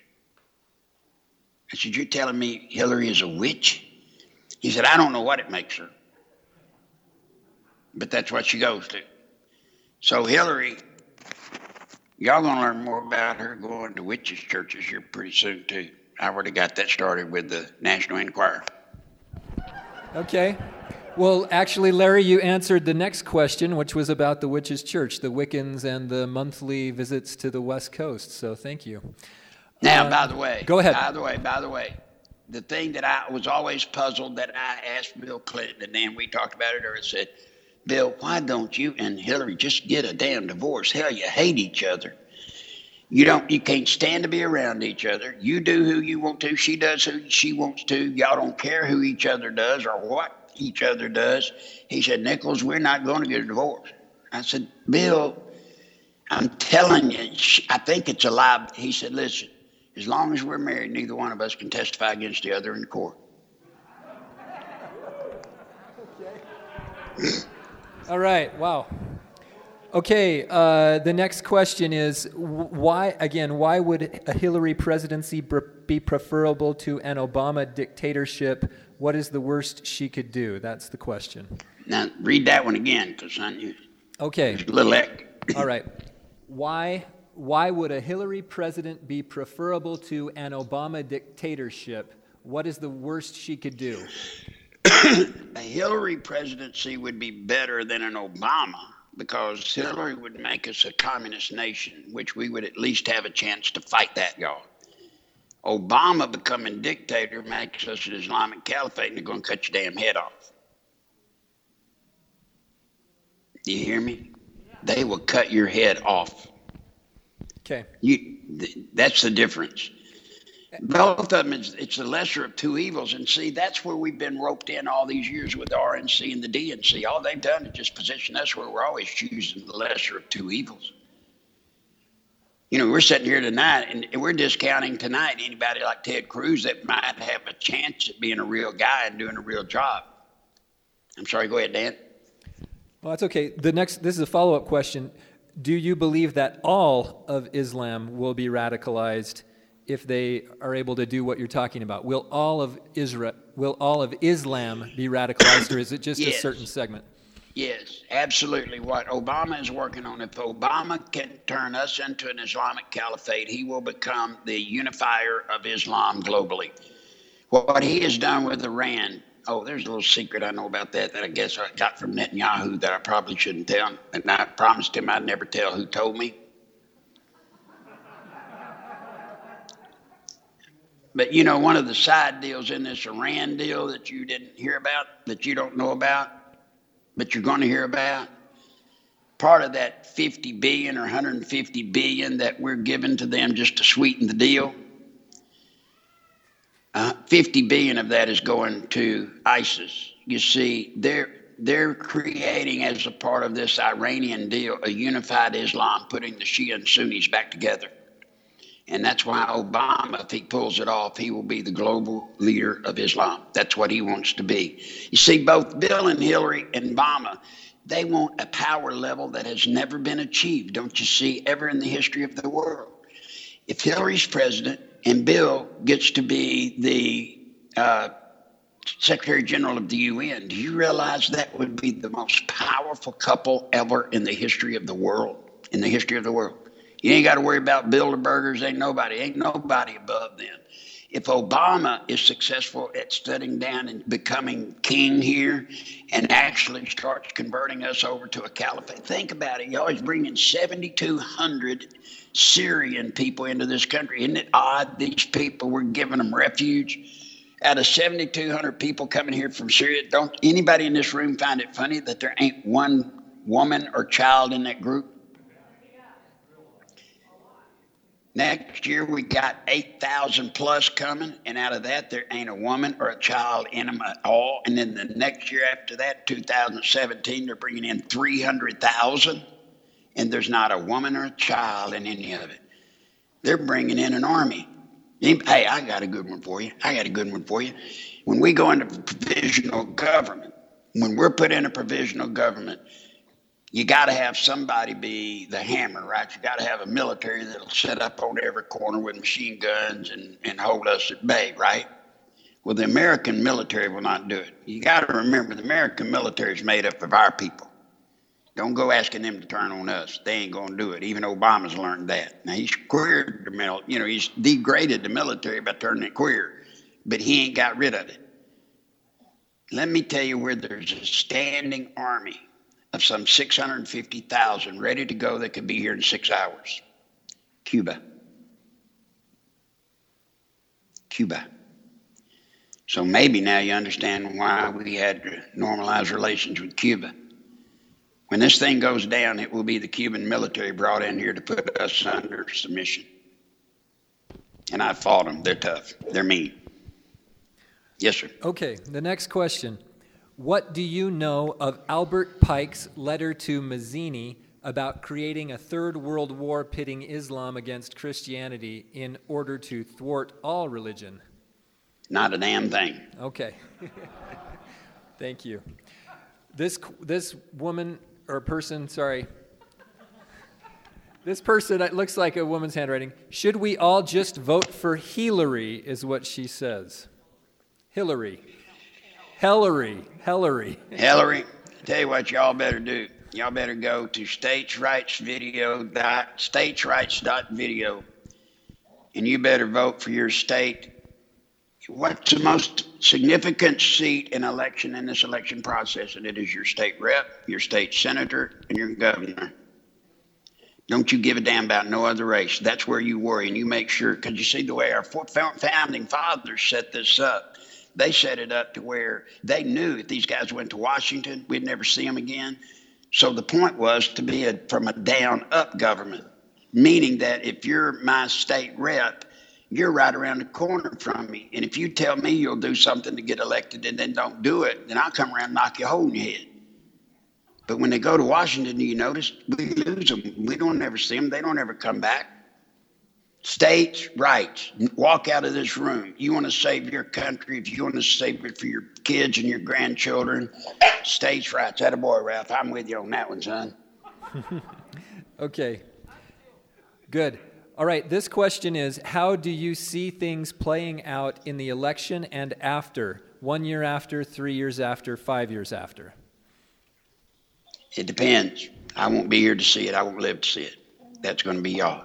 I said, you're telling me Hillary is a witch? He said, I don't know what it makes her, but that's what she goes to. So Hillary, y'all going to learn more about her going to witches' churches here pretty soon, too. I already got that started with the National Enquirer. Okay. Well, actually, Larry, you answered the next question, which was about the witches' church, the Wiccans, and the monthly visits to the West Coast. So thank you. Now, by the way. Go ahead. By the way, the thing that I was always puzzled that I asked Bill Clinton, and then we talked about it, or I said, Bill, why don't you and Hillary just get a damn divorce? Hell, you hate each other. You can't stand to be around each other. You do who you want to. She does who she wants to. Y'all don't care who each other does or what each other does. He said, Nichols, we're not going to get a divorce. I said, Bill, I'm telling you, I think it's a lie. He said, listen, as long as we're married, neither one of us can testify against the other in court. All right. Wow. Okay. The next question is why would a Hillary presidency be preferable to an Obama dictatorship? What is the worst she could do? That's the question. Now read that one again, because okay. There's a little echo. All right. Why would a Hillary president be preferable to an Obama dictatorship? What is the worst she could do? A Hillary presidency would be better than an Obama, because Hillary would make us a communist nation, which we would at least have a chance to fight that, y'all. Obama becoming dictator makes us an Islamic caliphate, and they're going to cut your damn head off. Do you hear me? They will cut your head off. Okay. That's the difference. Both of them, it's the lesser of two evils. And see, that's where we've been roped in all these years with the RNC and the DNC. All they've done is just position us where we're always choosing the lesser of two evils. You know, we're sitting here tonight, and we're discounting tonight anybody like Ted Cruz that might have a chance at being a real guy and doing a real job. I'm sorry, go ahead, Dan. Well, that's okay. This is a follow-up question. Do you believe that all of Islam will be radicalized if they are able to do what you're talking about? Will all of Islam be radicalized, or is it just a Yes. certain segment? Yes, absolutely. What Obama is working on, if Obama can turn us into an Islamic caliphate, he will become the unifier of Islam globally. What he has done with Iran, there's a little secret I know about that I guess I got from Netanyahu that I probably shouldn't tell. And I promised him I'd never tell who told me. But you know, one of the side deals in this Iran deal that you didn't hear about, that you don't know about, but you're going to hear about, part of that 50 billion or 150 billion that we're giving to them just to sweeten the deal, 50 billion of that is going to ISIS. You see, they're creating, as a part of this Iranian deal, a unified Islam, putting the Shia and Sunnis back together. And that's why Obama, if he pulls it off, he will be the global leader of Islam. That's what he wants to be. You see, both Bill and Hillary and Obama, they want a power level that has never been achieved, don't you see, ever in the history of the world. If Hillary's president and Bill gets to be the Secretary General of the UN, do you realize that would be the most powerful couple ever in the history of the world? In the history of the world. You ain't got to worry about Bilderbergers. Ain't nobody above them. If Obama is successful at studying down and becoming king here and actually starts converting us over to a caliphate, think about it. You're always bringing 7,200 Syrian people into this country. Isn't it odd? These people, we're giving them refuge. Out of 7,200 people coming here from Syria, don't anybody in this room find it funny that there ain't one woman or child in that group? Next year, we got 8,000 plus coming, and out of that, there ain't a woman or a child in them at all. And then the next year after that, 2017, they're bringing in 300,000, and there's not a woman or a child in any of it. They're bringing in an army. Hey, I got a good one for you. When we go into provisional government, when we're put in a provisional government, you got to have somebody be the hammer, right? You got to have a military that'll set up on every corner with machine guns and hold us at bay, right? Well, the American military will not do it. You got to remember, the American military is made up of our people. Don't go asking them to turn on us. They ain't going to do it. Even Obama's learned that. Now, he's queered the military. He's degraded the military by turning it queer, but he ain't got rid of it. Let me tell you where there's a standing army of some 650,000 ready to go that could be here in 6 hours. Cuba. So maybe now you understand why we had to normalize relations with Cuba. When this thing goes down, it will be the Cuban military brought in here to put us under submission. And I fought them. They're tough. They're mean. Yes, sir. Okay, the next question. What do you know of Albert Pike's letter to Mazzini about creating a third world war pitting Islam against Christianity in order to thwart all religion? Not a damn thing. Okay. Thank you. This woman or person, sorry. This person, it looks like a woman's handwriting. Should we all just vote for Hillary, is what she says. Hillary. Tell you what y'all better do. Y'all better go to statesrights.video, and you better vote for your state. What's the most significant seat in election in this election process? And it is your state rep, your state senator, and your governor. Don't you give a damn about no other race. That's where you worry, and you make sure, because you see the way our founding fathers set this up. They set it up to where they knew if these guys went to Washington, we'd never see them again. So the point was to be from a down-up government, meaning that if you're my state rep, you're right around the corner from me. And if you tell me you'll do something to get elected and then don't do it, then I'll come around and knock you a hole in your head. But when they go to Washington, do you notice? We lose them. We don't ever see them. They don't ever come back. States' rights. Walk out of this room. You want to save your country, if you want to save it for your kids and your grandchildren, states' rights. Attaboy, Ralph. I'm with you on that one, son. Okay. Good. All right. This question is, how do you see things playing out in the election and after? 1 year after, 3 years after, 5 years after? It depends. I won't be here to see it. I won't live to see it. That's going to be y'all.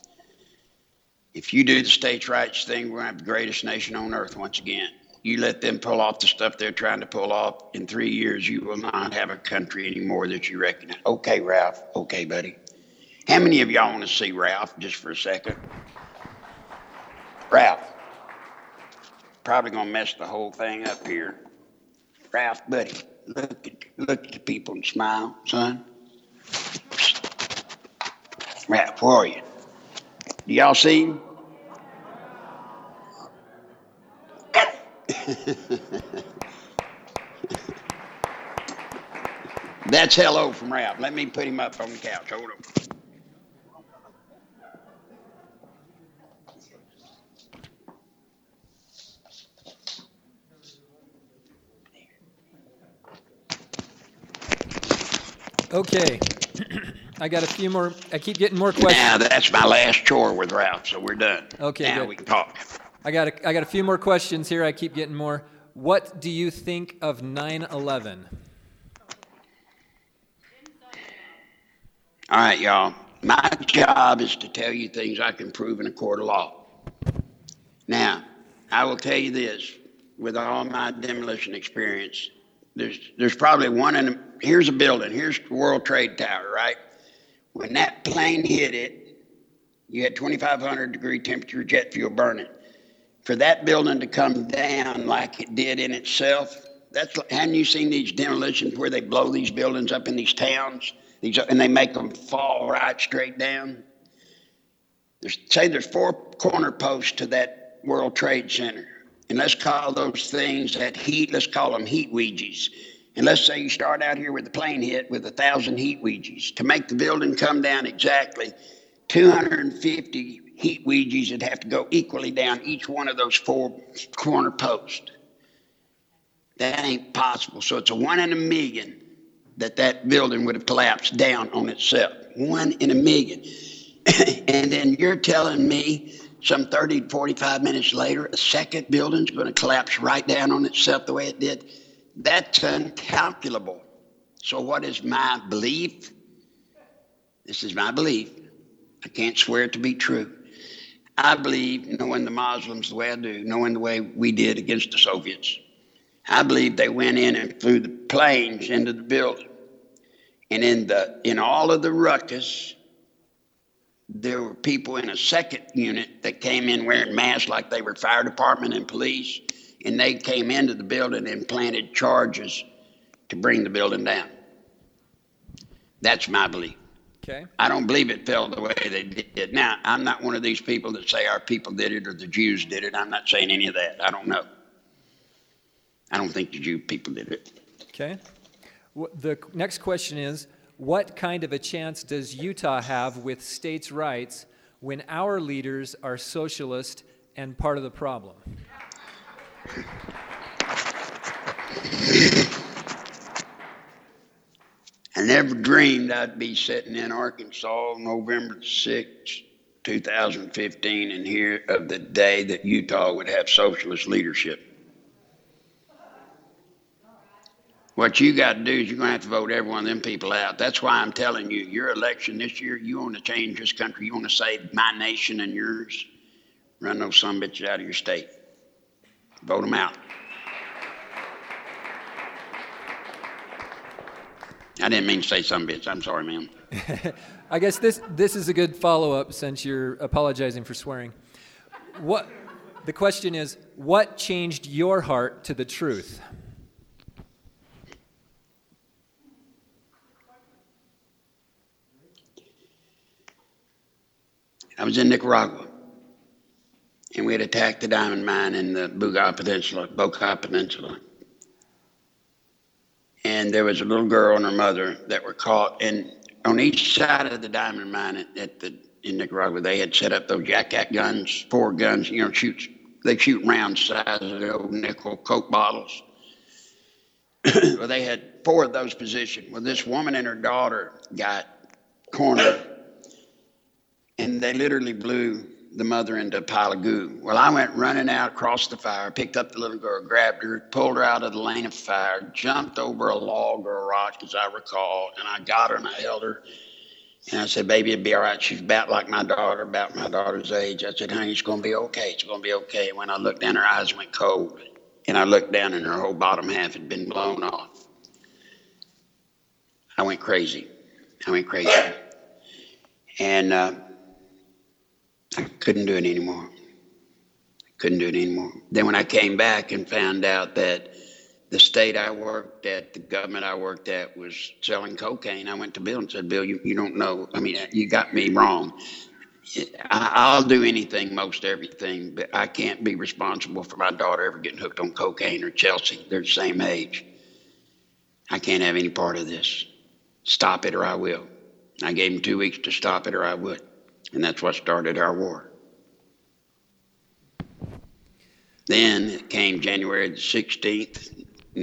If you do the states' rights thing, we're going to have the greatest nation on earth once again. You let them pull off the stuff they're trying to pull off, in 3 years, you will not have a country anymore that you recognize. Okay, Ralph. Okay, buddy. How many of y'all want to see Ralph just for a second? Ralph. Probably going to mess the whole thing up here. Ralph, buddy, look at the people and smile, son. Ralph, where are you? Do y'all see him? That's hello from Ralph. Let me put him up on the couch. Hold on. Okay. I got a few more. I keep getting more questions. Now, that's my last chore with Ralph, so we're done. Okay, now good. we can talk. I got a few more questions here. I keep getting more. What do you think of 9/11? All right, y'all. My job is to tell you things I can prove in a court of law. Now, I will tell you this, with all my demolition experience, there's probably one in a, here's a building, here's the World Trade Tower, right? When that plane hit it, you had 2,500 degree temperature jet fuel burning. For that building to come down like it did in itself, hadn't you seen these demolitions where they blow these buildings up in these towns, and they make them fall right straight down? There's 4 corner posts to that World Trade Center. And let's call those things let's call them heat Ouijas. And let's say you start out here with the plane hit with 1,000 heat Ouijas. To make the building come down exactly, 250 heat Ouijas would have to go equally down each one of those 4 corner posts. That ain't possible. So it's a 1 in a million that building would have collapsed down on itself. 1 in a million. And then you're telling me some 30 to 45 minutes later, a second building's going to collapse right down on itself the way it did? That's incalculable. So what is my belief? This is my belief. I can't swear it to be true. I believe, knowing the Muslims the way I do, knowing the way we did against the Soviets, I believe they went in and flew the planes into the building. And in all of the ruckus, there were people in a second unit that came in wearing masks like they were fire department and police, and they came into the building and planted charges to bring the building down. That's my belief. Okay. I don't believe it fell the way they did. Now, I'm not one of these people that say our people did it or the Jews did it. I'm not saying any of that. I don't know. I don't think the Jew people did it. Okay. The next question is, what kind of a chance does Utah have with states' rights when our leaders are socialist and part of the problem? I never dreamed I'd be sitting in Arkansas November 6, 2015, and hear of the day that Utah would have socialist leadership. What you got to do is you're going to have to vote every one of them people out. That's why I'm telling you, your election this year, you want to change this country, you want to save my nation and yours, run those sumbitches out of your state. Vote them out. I didn't mean to say sumbitch. I'm sorry, ma'am. I guess this is a good follow-up since you're apologizing for swearing. The question is, what changed your heart to the truth? I was in Nicaragua, and we had attacked the diamond mine in the Boca Peninsula. And there was a little girl and her mother that were caught, and on each side of the diamond mine at the in Nicaragua. They had set up those Jack guns, 4 guns, they shoot round size of the old nickel Coke bottles. Well, they had 4 of those positioned. Well, this woman and her daughter got cornered, and they literally blew the mother into a pile of goo. Well, I went running out across the fire, picked up the little girl, grabbed her, pulled her out of the lane of fire, jumped over a log or a rock, as I recall, and I got her and I held her. And I said, baby, it'll be all right. She's about like my daughter, about my daughter's age. I said, honey, it's going to be okay. It's going to be okay. And when I looked down, her eyes went cold. And I looked down, and her whole bottom half had been blown off. I went crazy. And I couldn't do it anymore. Then when I came back and found out that the state I worked at, the government I worked at, was selling cocaine, I went to Bill and said, Bill, you don't know. I mean, you got me wrong. I'll do anything, most everything, but I can't be responsible for my daughter ever getting hooked on cocaine, or Chelsea. They're the same age. I can't have any part of this. Stop it or I will. I gave him 2 weeks to stop it or I would. And that's what started our war. Then it came January the 16th,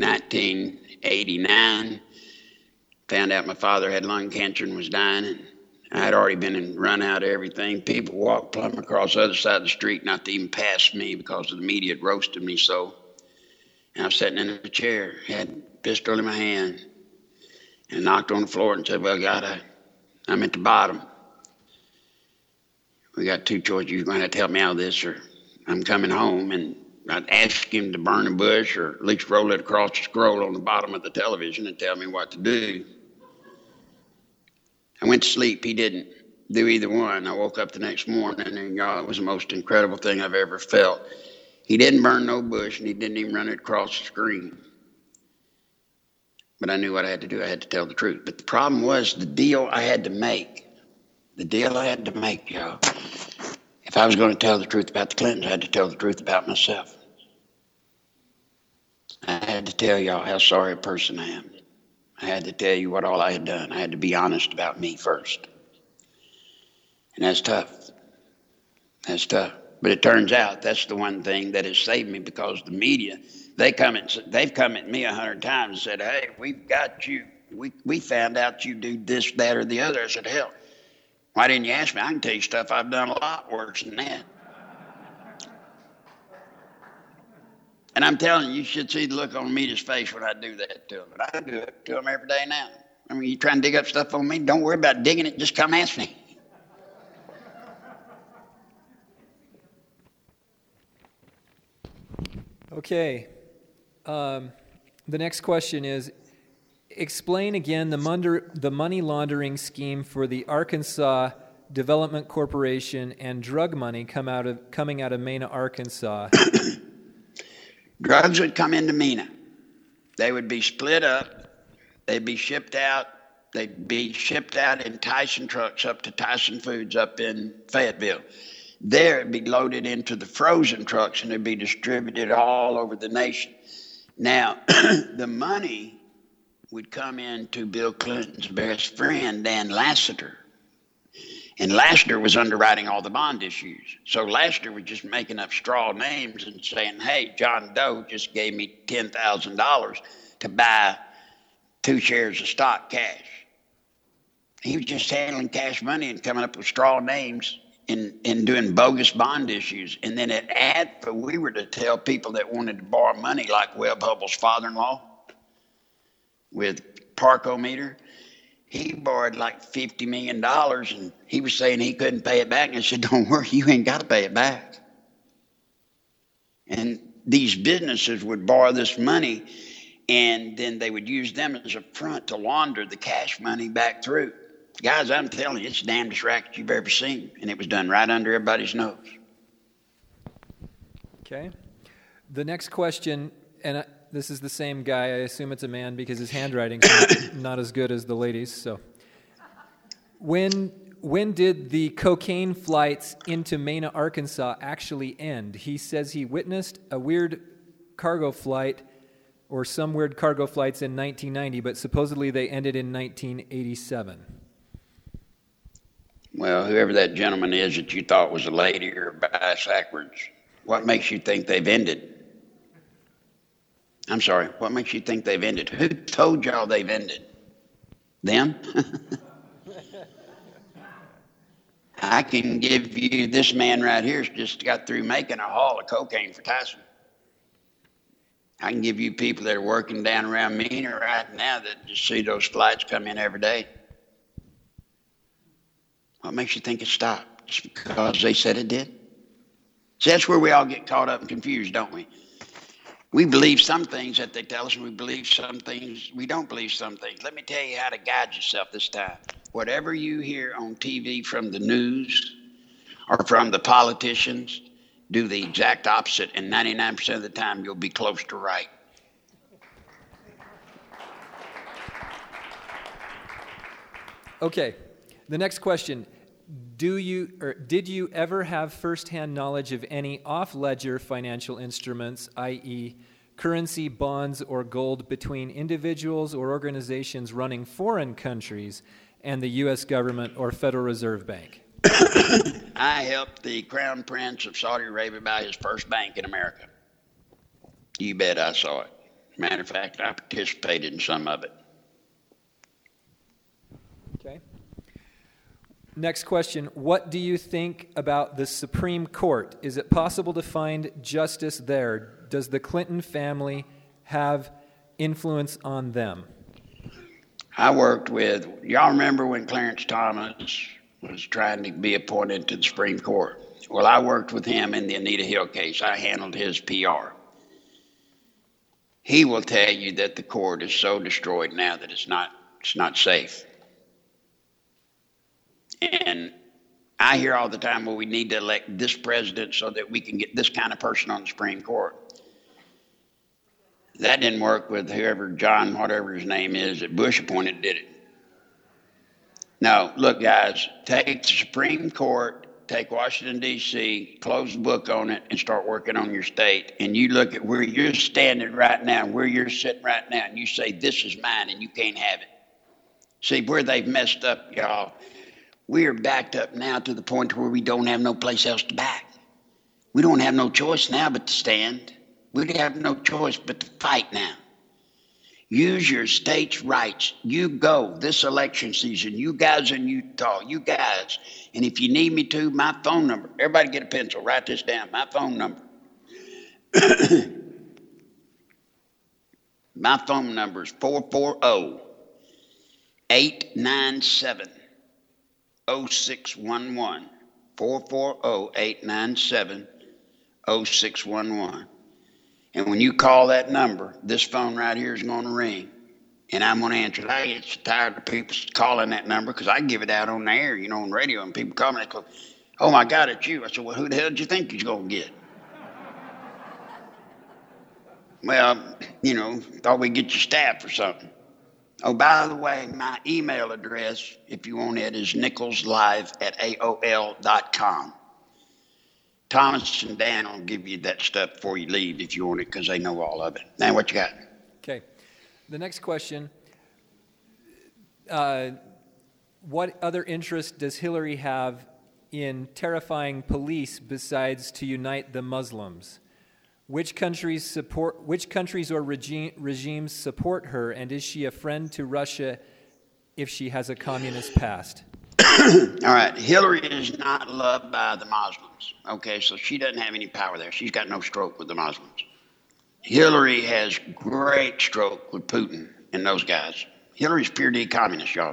1989. Found out my father had lung cancer and was dying. And I had already been run out of everything. People walked plumb across the other side of the street not to even pass me because the media had roasted me so. And I was sitting in a chair, had a pistol in my hand, and knocked on the floor and said, well, God, I'm at the bottom. We got 2 choices. You're going to have to help me out of this, or I'm coming home. And I'd ask him to burn a bush or at least roll it across the scroll on the bottom of the television and tell me what to do. I went to sleep. He didn't do either one. I woke up the next morning, and it was the most incredible thing I've ever felt. He didn't burn no bush, and he didn't even run it across the screen. But I knew what I had to do. I had to tell the truth. But the problem was the deal I had to make. Y'all. If I was going to tell the truth about the Clintons, I had to tell the truth about myself. I had to tell y'all how sorry a person I am. I had to tell you what all I had done. I had to be honest about me first. And that's tough. But it turns out that's the one thing that has saved me, because the media, they've come at me 100 times and said, hey, we've got you. We found out you do this, that, or the other. I said, hell, why didn't you ask me? I can tell you stuff I've done a lot worse than that. And I'm telling you, you should see the look on the media's face when I do that to them. But I do it to them every day now. I mean, you try and dig up stuff on me, don't worry about digging it, just come ask me. Okay. The next question is, explain again the money laundering scheme for the Arkansas Development Corporation and drug money coming out of Mena, Arkansas. Drugs would come into Mena. They would be split up. They'd be shipped out. They'd be shipped out in Tyson trucks up to Tyson Foods up in Fayetteville. There it'd be loaded into the frozen trucks, and it'd be distributed all over the nation. Now, the money would come into Bill Clinton's best friend, Dan Lassiter. And Lassiter was underwriting all the bond issues. So Lassiter was just making up straw names and saying, hey, John Doe just gave me $10,000 to buy 2 shares of stock cash. He was just handling cash money and coming up with straw names and doing bogus bond issues. And then we were to tell people that wanted to borrow money, like Webb Hubbell's father-in-law with Parkometer. He borrowed like $50 million, and he was saying he couldn't pay it back. And I said, don't worry, you ain't got to pay it back. And these businesses would borrow this money, and then they would use them as a front to launder the cash money back through. Guys, I'm telling you, it's the damnedest racket you've ever seen, and it was done right under everybody's nose. Okay. The next question, and this is the same guy. I assume it's a man because his handwriting's not as good as the ladies. So, when did the cocaine flights into Mena, Arkansas actually end? He says he witnessed a weird cargo flight, or some weird cargo flights in 1990, but supposedly they ended in 1987. Well, whoever that gentleman is that you thought was a lady or backwards, what makes you think they've ended? I'm sorry, what makes you think they've ended? Who told y'all they've ended? Them? I can give you, this man right here just got through making a haul of cocaine for Tyson. I can give you people that are working down around Mena right now that just see those flights come in every day. What makes you think it stopped? Just because they said it did? See, that's where we all get caught up and confused, don't we? We believe some things that they tell us, and we believe some things, we don't believe some things. Let me tell you how to guide yourself this time. Whatever you hear on TV from the news or from the politicians, do the exact opposite, and 99% of the time you'll be close to right. Okay, the next question. Did you ever have firsthand knowledge of any off-ledger financial instruments, i.e., currency, bonds, or gold between individuals or organizations running foreign countries and the U.S. government or Federal Reserve Bank? I helped the Crown Prince of Saudi Arabia buy his first bank in America. You bet I saw it. Matter of fact, I participated in some of it. Okay. Next question. What do you think about the Supreme Court? Is it possible to find justice there? Does the Clinton family have influence on them? I worked with, y'all remember when Clarence Thomas was trying to be appointed to the Supreme Court? Well, I worked with him in the Anita Hill case. I handled his PR. He will tell you that the court is so destroyed now that it's not safe. And I hear all the time, well, we need to elect this president so that we can get this kind of person on the Supreme Court. That didn't work with whoever, John, whatever his name is, that Bush appointed, did it? No, look, guys, take the Supreme Court, take Washington, D.C., close the book on it, and start working on your state. And you look at where you're standing right now, where you're sitting right now, and you say, this is mine, and you can't have it. See, where they've messed up, y'all, we are backed up now to the point where we don't have no place else to back. We don't have no choice now but to stand. We have no choice but to fight now. Use your state's rights. You go this election season. You guys in Utah, you guys. And if you need me to, my phone number. Everybody get a pencil. Write this down. My phone number. My phone number is 440-897-0611. 440-897-0611. And when you call that number, this phone right here is going to ring, and I'm going to answer it. I get so tired of people calling that number because I give it out on the air, on radio, and people call me, they go, oh, my God, it's you. I said, well, who the hell did you think you're going to get? Well, thought we'd get your staff or something. Oh, by the way, my email address, if you want it, is nicholslive@aol.com. Thomas and Dan will give you that stuff before you leave if you want it, because they know all of it. Now, what you got? Okay. The next question. What other interest does Hillary have in terrifying police besides to unite the Muslims? Which countries or regimes support her, and is she a friend to Russia if she has a communist past? All right, Hillary is not loved by the Muslims. Okay, so she doesn't have any power there. She's got no stroke with the Muslims. Hillary has great stroke with Putin and those guys. Hillary's pure D communist, y'all.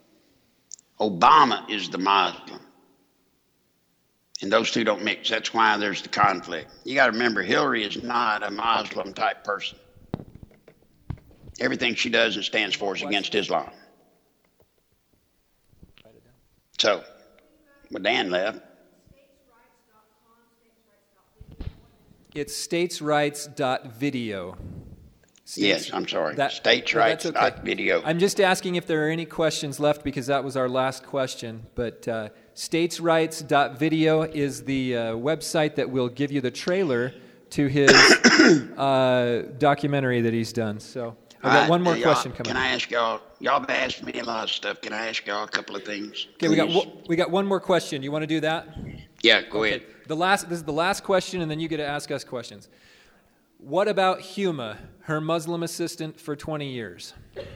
Obama is the Muslim. And those two don't mix. That's why there's the conflict. You got to remember, Hillary is not a Muslim type person. Everything she does and stands for is against Islam. So, when Dan left. It's statesrights.video. Yes, I'm sorry. Statesrights.video. Okay. I'm just asking if there are any questions left because that was our last question. But statesrights.video is the website that will give you the trailer to his documentary that he's done. So I've got one more y'all, question coming. Can I ask y'all? Y'all have asked me a lot of stuff. Can I ask y'all a couple of things? Okay, please? we got one more question. You want to do that? Yeah, go ahead. This is the last question, and then you get to ask us questions. What about Huma, her Muslim assistant for 20 years?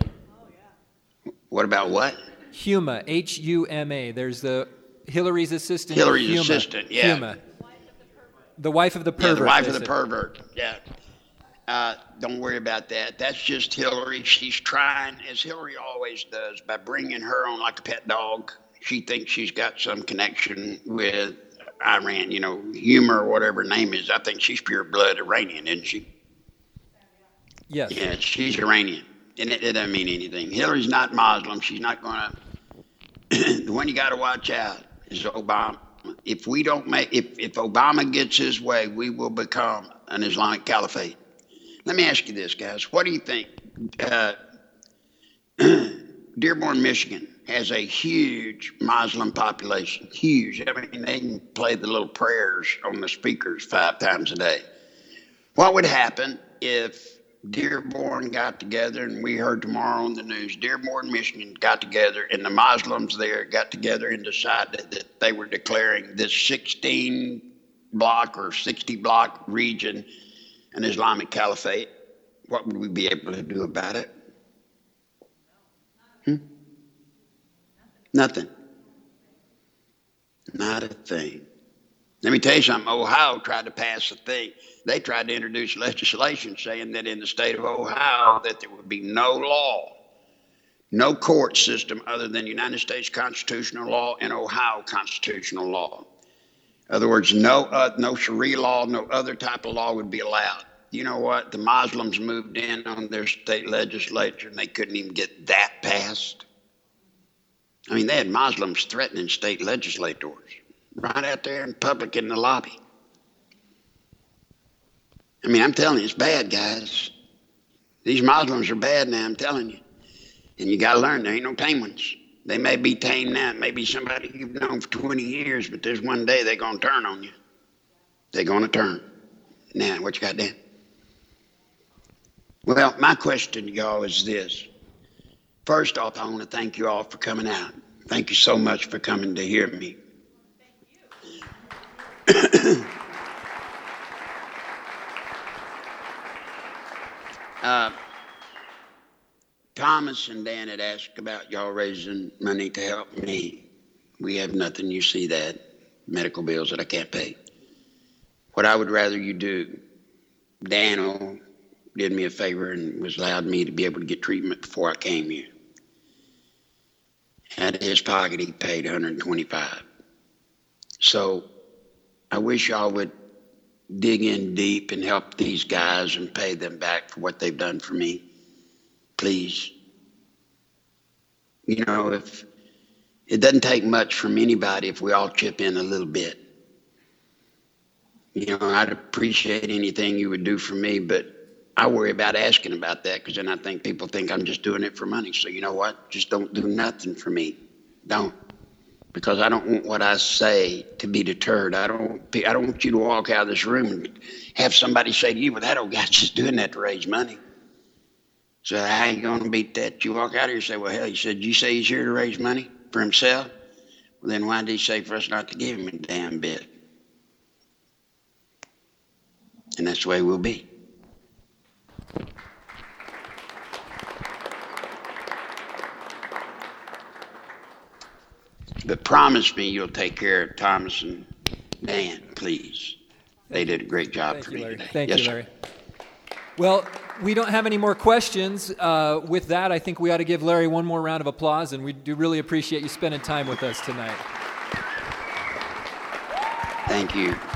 What about what? Huma, H-U-M-A. There's the Hillary's assistant. Hillary's Huma. assistant, yeah. Huma. The wife of the pervert. Yeah, the wife of they the said. pervert. Yeah. Don't worry about that. That's just Hillary. She's trying, as Hillary always does, by bringing her on like a pet dog. She thinks she's got some connection with Iran, Huma or whatever her name is. I think she's pure blood Iranian, isn't she? Yes. Yeah, she's Iranian. And it doesn't mean anything. Hillary's not Muslim. She's not going to. The one you got to watch out is Obama. If Obama gets his way, we will become an Islamic caliphate. Let me ask you this, guys. What do you think? Dearborn, Michigan has a huge Muslim population. Huge. I mean, they can play the little prayers on the speakers 5 times a day. What would happen if Dearborn got together, and we heard tomorrow on the news, Dearborn, Michigan got together, and the Muslims there got together and decided that they were declaring this 16-block or 60-block region an Islamic caliphate? What would we be able to do about it? Nothing. Not a thing. Let me tell you something. Ohio tried to pass a thing. They tried to introduce legislation saying that in the state of Ohio that there would be no law, no court system other than United States constitutional law and Ohio constitutional law. In other words, no Sharia law, no other type of law would be allowed. You know what? The Muslims moved in on their state legislature and they couldn't even get that passed. I mean, they had Muslims threatening state legislators right out there in public in the lobby. I mean, I'm telling you, it's bad, guys. These Muslims are bad now, I'm telling you. And you got to learn, there ain't no tame ones. They may be tame now, maybe somebody you've known for 20 years, but there's one day they're going to turn on you. They're going to turn. Now, what you got, Dan? Well, my question to y'all is this. First off, I want to thank you all for coming out. Thank you so much for coming to hear me. Thomas and Dan had asked about y'all raising money to help me. We have nothing. You see that. Medical bills that I can't pay. What I would rather you do, Dan did me a favor and was allowed me to be able to get treatment before I came here. Out of his pocket, he paid $125. So I wish y'all would dig in deep and help these guys and pay them back for what they've done for me. Please. If it doesn't take much from anybody if we all chip in a little bit. I'd appreciate anything you would do for me, but I worry about asking about that because then I think people think I'm just doing it for money. So you know what? Just don't do nothing for me. Don't. Because I don't want what I say to be deterred. I don't want you to walk out of this room and have somebody say to you, well, that old guy's just doing that to raise money. So how you going to beat that? You walk out here and say, well, hell, you say he's here to raise money for himself? Well, then why did he say for us not to give him a damn bit? And that's the way we'll be. But promise me you'll take care of Thomas and Dan, please. They did a great job for me today. Thank you, Larry. Well, we don't have any more questions. With that, I think we ought to give Larry one more round of applause, and we do really appreciate you spending time with us tonight. Thank you.